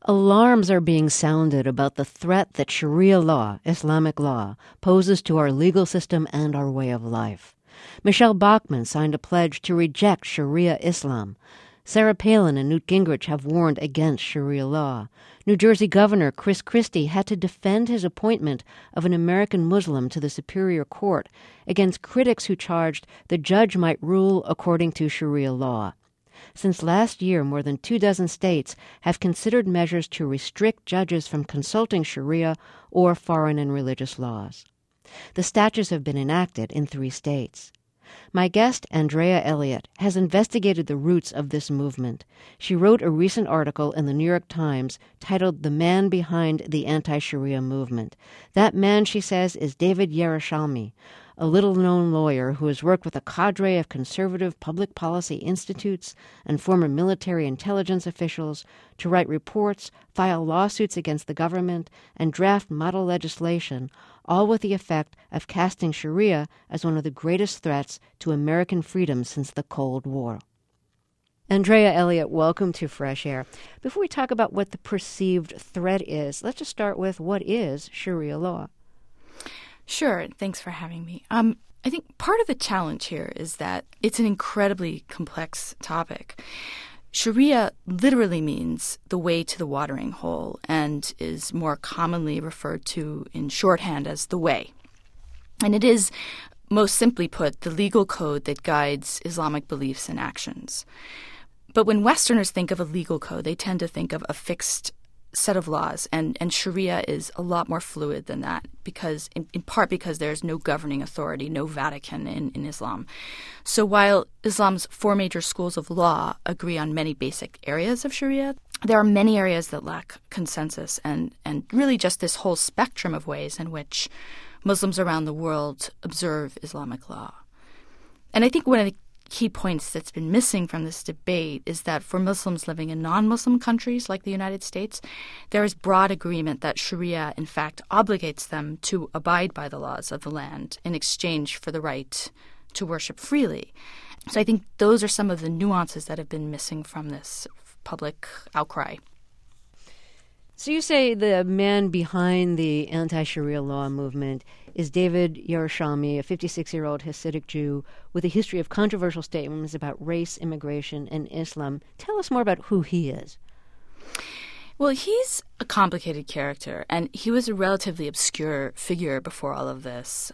Alarms are being sounded about the threat that Sharia law, Islamic law, poses to our legal system and our way of life. Michelle Bachmann signed a pledge to reject Sharia Islam. Sarah Palin and Newt Gingrich have warned against Sharia law. New Jersey Governor Chris Christie had to defend his appointment of an American Muslim to the Superior Court against critics who charged the judge might rule according to Sharia law. Since last year, more than 24 states have considered measures to restrict judges from consulting Sharia or foreign and religious laws. The statutes have been enacted in 3 states. My guest, Andrea Elliott, has investigated the roots of this movement. She wrote a recent article in the New York Times titled "The Man Behind the Anti-Sharia Movement." That man, she says, is David Yerushalmi, a little-known lawyer who has worked with a cadre of conservative public policy institutes and former military intelligence officials to write reports, file lawsuits against the government, and draft model legislation, all with the effect of casting Sharia as one of the greatest threats to American freedom since the Cold War. Andrea Elliott, welcome to Fresh Air. Before we talk about what the perceived threat is, let's just start with what is Sharia law? Sure. Thanks for having me. I think part of the challenge here is that it's an incredibly complex topic. Sharia literally means the way to the watering hole and is more commonly referred to in shorthand as the way. And it is, most simply put, the legal code that guides Islamic beliefs and actions. But when Westerners think of a legal code, they tend to think of a fixed set of laws, and Sharia is a lot more fluid than that, because in part because there's no governing authority, no Vatican in Islam. So while Islam's 4 major schools of law agree on many basic areas of Sharia, there are many areas that lack consensus, and really just this whole spectrum of ways in which Muslims around the world observe Islamic law. And I think one of the key points that's been missing from this debate is that for Muslims living in non-Muslim countries like the United States, there is broad agreement that Sharia, in fact, obligates them to abide by the laws of the land in exchange for the right to worship freely. So I think those are some of the nuances that have been missing from this public outcry. So you say the man behind the anti-Sharia law movement is David Yerushalmi, a 56-year-old Hasidic Jew with a history of controversial statements about race, immigration, and Islam. Tell us more about who he is. Well, he's a complicated character, and he was a relatively obscure figure before all of this.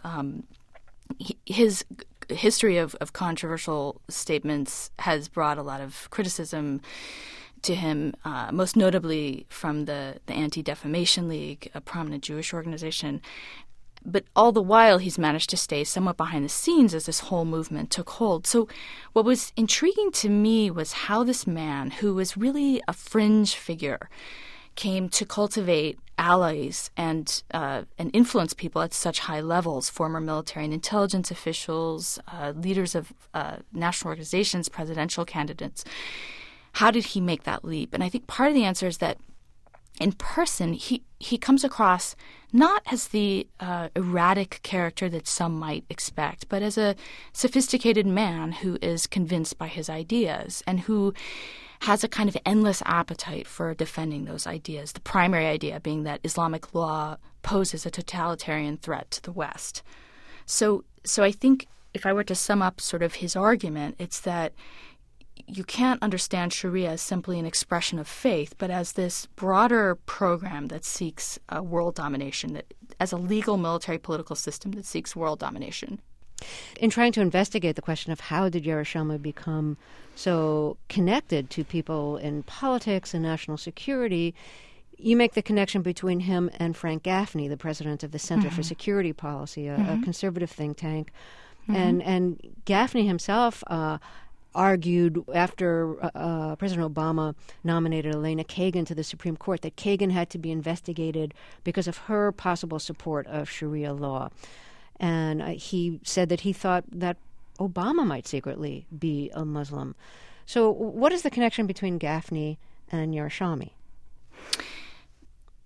His history of controversial statements has brought a lot of criticism to him, most notably from the Anti-Defamation League, a prominent Jewish organization. But all the while, he's managed to stay somewhat behind the scenes as this whole movement took hold. So what was intriguing to me was how this man, who was really a fringe figure, came to cultivate allies and influence people at such high levels, former military and intelligence officials, leaders of national organizations, presidential candidates. How did he make that leap? And I think part of the answer is that in person, he comes across not as the erratic character that some might expect, but as a sophisticated man who is convinced by his ideas and who has a kind of endless appetite for defending those ideas, the primary idea being that Islamic law poses a totalitarian threat to the West. So I think if I were to sum up sort of his argument, it's that you can't understand Sharia as simply an expression of faith, but as this broader program that seeks world domination, as a legal military political system that seeks world domination. In trying to investigate the question of how did Yerushalmi become so connected to people in politics and national security, you make the connection between him and Frank Gaffney, the president of the Center for Security Policy, a conservative think tank. And Gaffney himself argued after President Obama nominated Elena Kagan to the Supreme Court that Kagan had to be investigated because of her possible support of Sharia law. And he said that he thought that Obama might secretly be a Muslim. So what is the connection between Gaffney and Yerushalmi?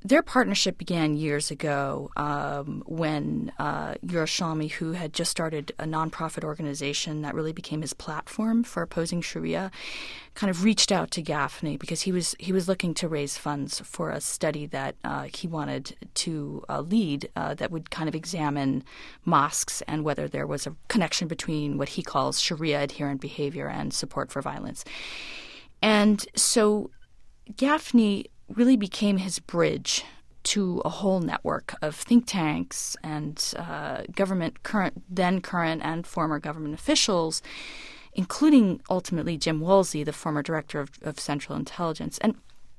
their partnership began years ago when Yerushalmi, who had just started a nonprofit organization that really became his platform for opposing Sharia, kind of reached out to Gaffney because he was looking to raise funds for a study that he wanted to lead that would kind of examine mosques and whether there was a connection between what he calls Sharia adherent behavior and support for violence. And so Gaffney really became his bridge to a whole network of think tanks and current and former government officials, including ultimately Jim Woolsey, the former director of Central Intelligence. And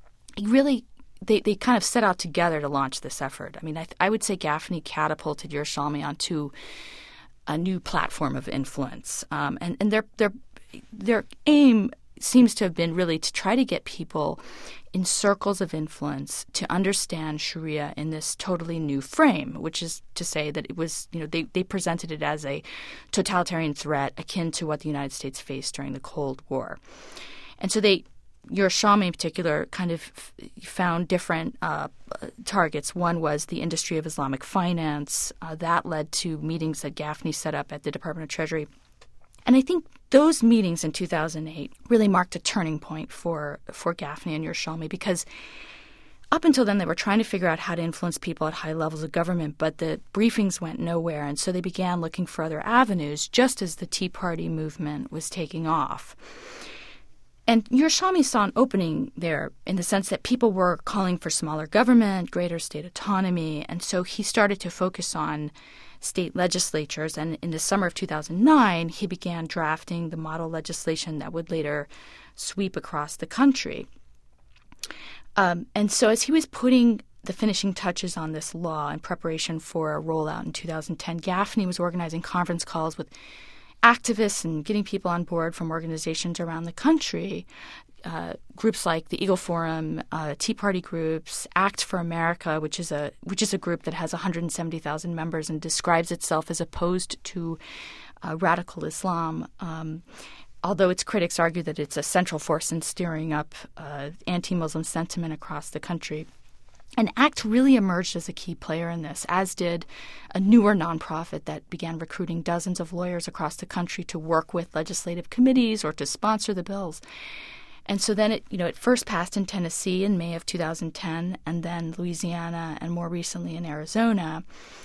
they kind of set out together to launch this effort. I mean, I would say Gaffney catapulted Yerushalmi onto a new platform of influence. And their aim seems to have been really to try to get people in circles of influence to understand Sharia in this totally new frame, which is to say that it was, they presented it as a totalitarian threat akin to what the United States faced during the Cold War. And so Yerushalmi in particular kind of found different targets. One was the industry of Islamic finance. That led to meetings that Gaffney set up at the Department of Treasury. And I think those meetings in 2008 really marked a turning point for Gaffney and Yerushalmi, because up until then they were trying to figure out how to influence people at high levels of government, but the briefings went nowhere. And so they began looking for other avenues just as the Tea Party movement was taking off. And Yerushalmi saw an opening there in the sense that people were calling for smaller government, greater state autonomy, and so he started to focus on state legislatures. And in the summer of 2009, he began drafting the model legislation that would later sweep across the country. And so as he was putting the finishing touches on this law in preparation for a rollout in 2010, Gaffney was organizing conference calls with activists and getting people on board from organizations around the country, groups like the Eagle Forum, Tea Party groups, Act for America, which is a group that has 170,000 members and describes itself as opposed to radical Islam, although its critics argue that it's a central force in steering up anti-Muslim sentiment across the country. And ACT really emerged as a key player in this, as did a newer nonprofit that began recruiting dozens of lawyers across the country to work with legislative committees or to sponsor the bills. And so then it first passed in Tennessee in May of 2010, and then Louisiana, and more recently in Arizona.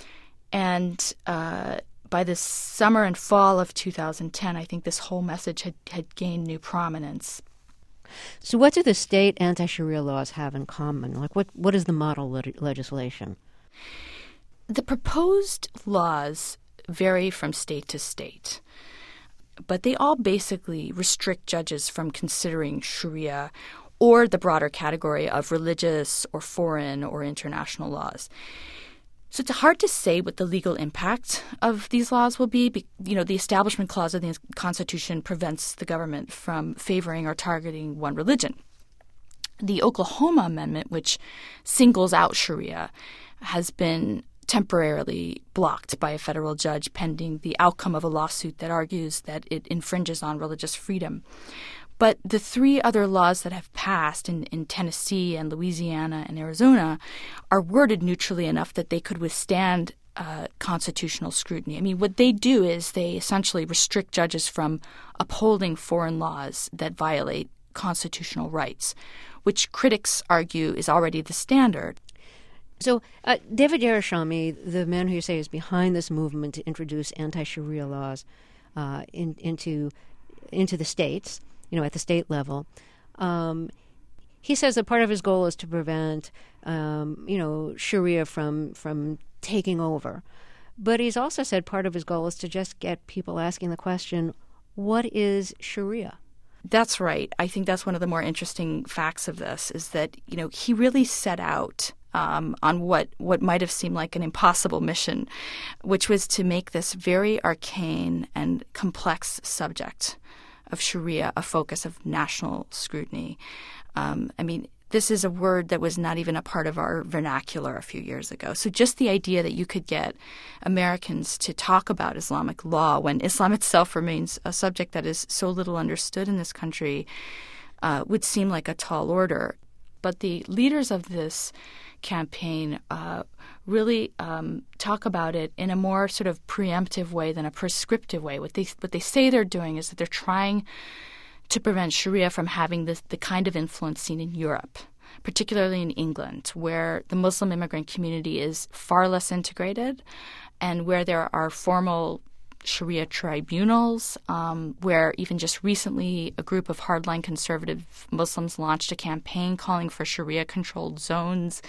And by the summer and fall of 2010, I think this whole message had gained new prominence. So what do the state anti-Sharia laws have in common? Like what is the model legislation? The proposed laws vary from state to state, but they all basically restrict judges from considering Sharia or the broader category of religious or foreign or international laws. So it's hard to say what the legal impact of these laws will be. The Establishment Clause of the Constitution prevents the government from favoring or targeting one religion. The Oklahoma Amendment, which singles out Sharia, has been temporarily blocked by a federal judge pending the outcome of a lawsuit that argues that it infringes on religious freedom. But the three other laws that have passed in Tennessee and Louisiana and Arizona are worded neutrally enough that they could withstand constitutional scrutiny. I mean, what they do is they essentially restrict judges from upholding foreign laws that violate constitutional rights, which critics argue is already the standard. So David Yerushalmi, the man who you say is behind this movement to introduce anti-Sharia laws into the states, at the state level, he says that part of his goal is to prevent, Sharia from taking over. But he's also said part of his goal is to just get people asking the question, what is Sharia? That's right. I think that's one of the more interesting facts of this is that, he really set out on what might have seemed like an impossible mission, which was to make this very arcane and complex subject of Sharia a focus of national scrutiny. This is a word that was not even a part of our vernacular a few years ago. So just the idea that you could get Americans to talk about Islamic law when Islam itself remains a subject that is so little understood in this country would seem like a tall order. But the leaders of this campaign really talk about it in a more sort of preemptive way than a prescriptive way. What they say they're doing is that they're trying to prevent Sharia from having the kind of influence seen in Europe, particularly in England, where the Muslim immigrant community is far less integrated and where there are formal Sharia tribunals, where even just recently a group of hardline conservative Muslims launched a campaign calling for Sharia-controlled zones.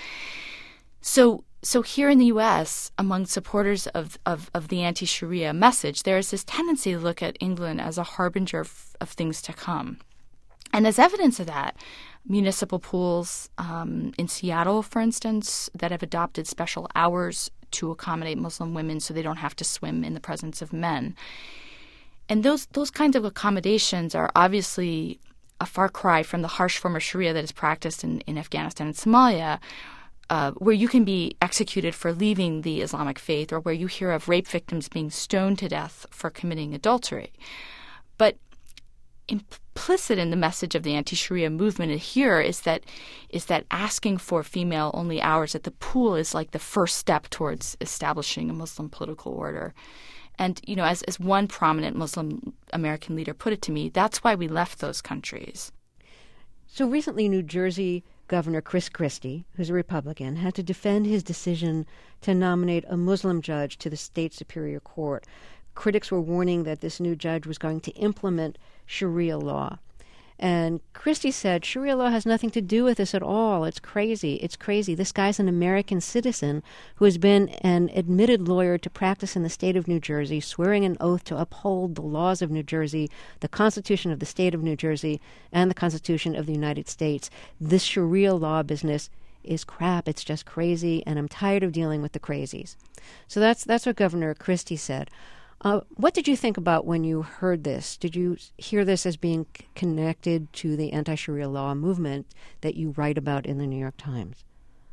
So here in the U.S., among supporters of the anti-Sharia message, there is this tendency to look at England as a harbinger of things to come. And as evidence of that, municipal pools in Seattle, for instance, that have adopted special hours to accommodate Muslim women so they don't have to swim in the presence of men. And those kinds of accommodations are obviously a far cry from the harsh form of Sharia that is practiced in Afghanistan and Somalia, where you can be executed for leaving the Islamic faith, or where you hear of rape victims being stoned to death for committing adultery. But implicit in the message of the anti-Sharia movement here is that asking for female-only hours at the pool is like the first step towards establishing a Muslim political order. And, as one prominent Muslim American leader put it to me, that's why we left those countries. So recently, New Jersey Governor Chris Christie, who's a Republican, had to defend his decision to nominate a Muslim judge to the state Superior Court. Critics were warning that this new judge was going to implement Sharia law. And Christie said, Sharia law has nothing to do with this at all. It's crazy. It's crazy. This guy's an American citizen who has been an admitted lawyer to practice in the state of New Jersey, swearing an oath to uphold the laws of New Jersey, the Constitution of the state of New Jersey, and the Constitution of the United States. This Sharia law business is crap. It's just crazy, and I'm tired of dealing with the crazies. So that's what Governor Christie said. What did you think about when you heard this? Did you hear this as being connected to the anti-Sharia law movement that you write about in the New York Times?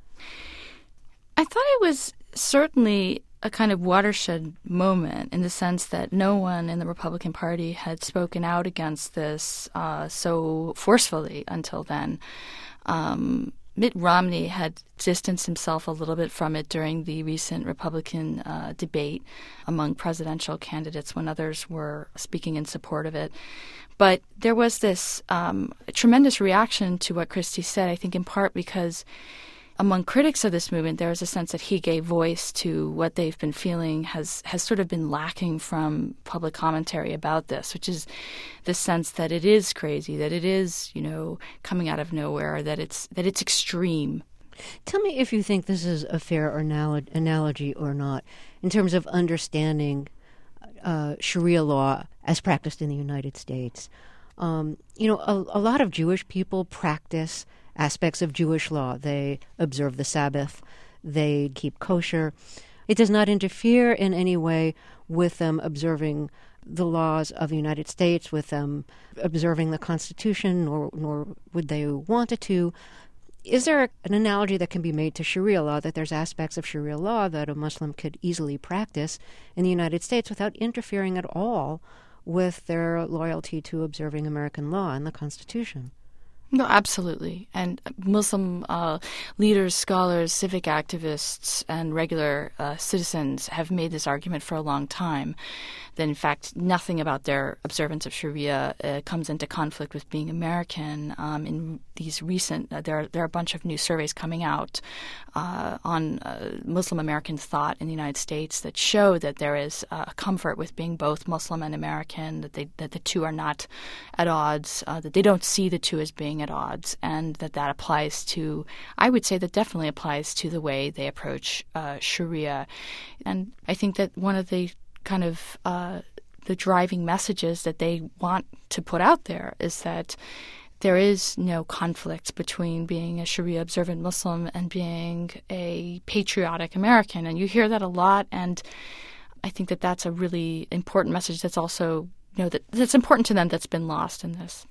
I thought it was certainly a kind of watershed moment in the sense that no one in the Republican Party had spoken out against this so forcefully until then. Mitt Romney had distanced himself a little bit from it during the recent Republican debate among presidential candidates when others were speaking in support of it. But there was this tremendous reaction to what Christie said, I think in part because among critics of this movement, there was a sense that he gave voice to what they've been feeling has sort of been lacking from public commentary about this, which is the sense that it is crazy, that it is, coming out of nowhere, that it's extreme. Tell me if you think this is a fair analogy or not in terms of understanding Sharia law as practiced in the United States. A lot of Jewish people practice aspects of Jewish law. They observe the Sabbath. They keep kosher. It does not interfere in any way with them observing the laws of the United States, with them observing the Constitution, nor would they want it to. Is there an analogy that can be made to Sharia law, that there's aspects of Sharia law that a Muslim could easily practice in the United States without interfering at all with their loyalty to observing American law and the Constitution? No, absolutely. And Muslim leaders, scholars, civic activists, and regular citizens have made this argument for a long time. That, in fact, nothing about their observance of Sharia comes into conflict with being American. In these recent, there are a bunch of new surveys coming out on Muslim American thought in the United States that show that there is a comfort with being both Muslim and American, that the two are not at odds, that they don't see the two as being at odds, and that applies to, I would say that definitely applies to the way they approach Sharia. And I think that one of the kind of the driving messages that they want to put out there is that there is no conflict between being a Sharia observant Muslim and being a patriotic American. And you hear that a lot, and I think that that's a really important message that's also, that's important to them, that's been lost in this.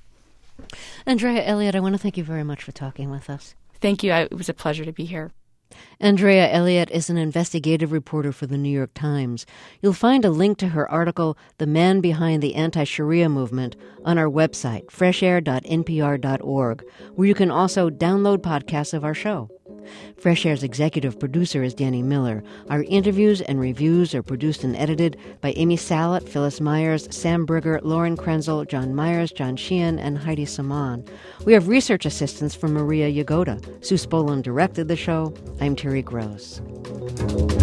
Andrea Elliott, I want to thank you very much for talking with us. Thank you. It was a pleasure to be here. Andrea Elliott is an investigative reporter for the New York Times. You'll find a link to her article, The Man Behind the Anti-Sharia Movement, on our website, freshair.npr.org, where you can also download podcasts of our show. Fresh Air's executive producer is Danny Miller. Our interviews and reviews are produced and edited by Amy Salet, Phyllis Myers, Sam Brugger, Lauren Krenzel, John Myers, John Sheehan, and Heidi Saman. We have research assistance from Maria Yagoda. Sue Spolin directed the show. I'm Terry Gross.